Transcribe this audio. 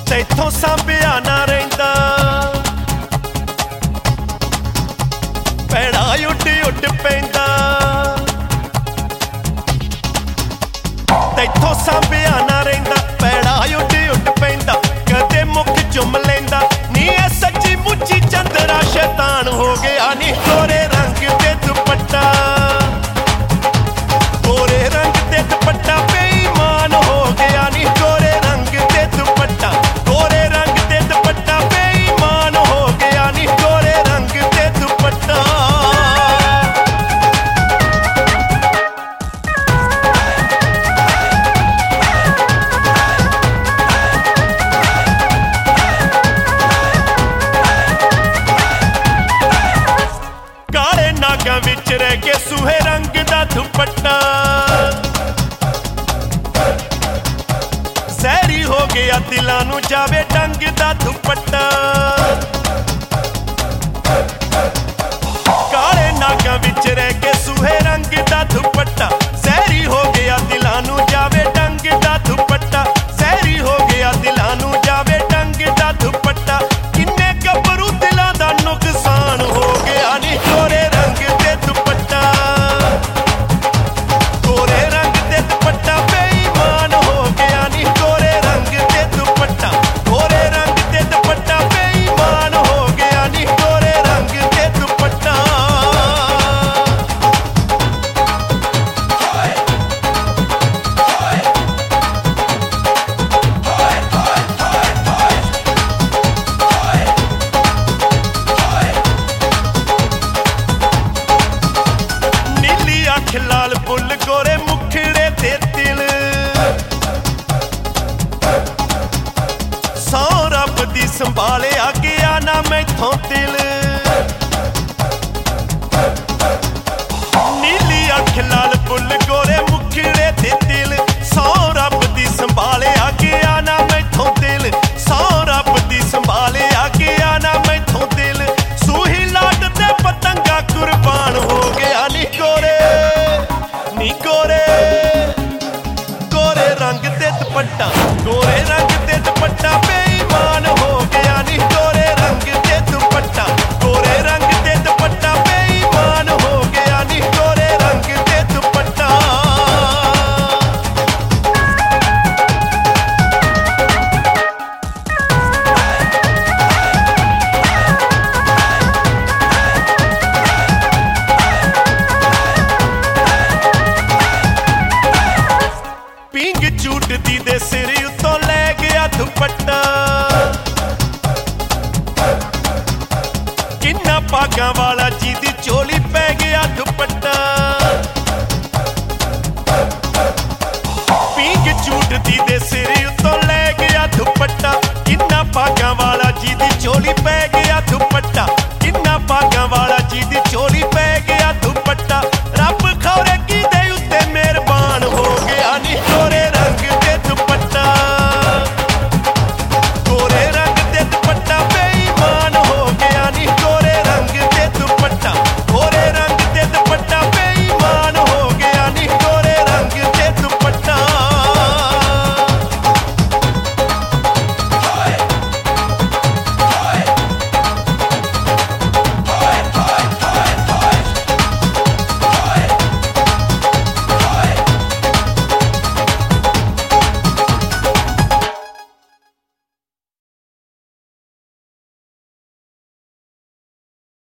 तैथों सांभिया ना रहिंदा पैड़ा उड उड पैंदा तैथों सांभिया ना रहिंदा पैड़ा उड उड पैंदा कदे मुख चुम लैंदा नी ऐ सच्ची मुच्ची चंदरा शैतान हो गया नी गोरे रंग दे दुपट्टा गोरे रंग दे दुपट्टा बेईमान हो गया नी गोरे रंग दे दुपट्टा गोरे रंग दे दुपट्टा बेईमान हो गया नी गोरे रंग दे दुपट्टा काले नागा विच रह के सूहे रंग दा दुपट्टा सहरी हो गया दिलां नूं जावे डंग दा दुपट्टा काले नागा विच रह के सूहे रंग दा दुपट्टा सहरी हो गया दिलां नूं जावे डंग दा दुपट्टा सहरी हो गया दिलां नूं जावे डंग दा दुपट्टा किन्ने गबरू दिलां दा नुकसान हो गया नी गोरे रंग दे दुपट्टा गोरे रंग दे दुपट्टा बेईमान हो गया नी गोरे रंग दे दुपट्टा गोरे रंग दे दुपट्टा बेईमान हो गया नी गोरे रंग दे दुपट्टा नीली अख लाल बुल गोरे मुखड़े ते तिल सौ रब दी संभालिया गया ना मैथों दिल नीली अख लाल बुल गोरे मुखड़े ते तिल सौ रब दी संभालिया गया ना मैथों दिल सौ रब दी संभालिया गया ना मैथों दिल सूही लाड ते पतंगा कुर्बान हो गया नी गोरे गोरे रंग दे दुपट्टा गोरे रंग दे दुपट्टा बेईमान हो गया नी गोरे रंग दे दुपट्टा गोरे रंग दे दुपट्टा बेईमान हो गया नी गोरे रंग दे दुपट्टा पिंग झूटदी दे सिर उत्तों लै गया दुपट्टा किन्ना भागां वाला जी दी चोली पै गया दुपट्टा पिंग झूटदी दे सिर उत्तों लै गया दुपट्टा किन्ना भागां वाला जी दी चोली पै गया दुपट्टा किन्ना भागां वाला जी दी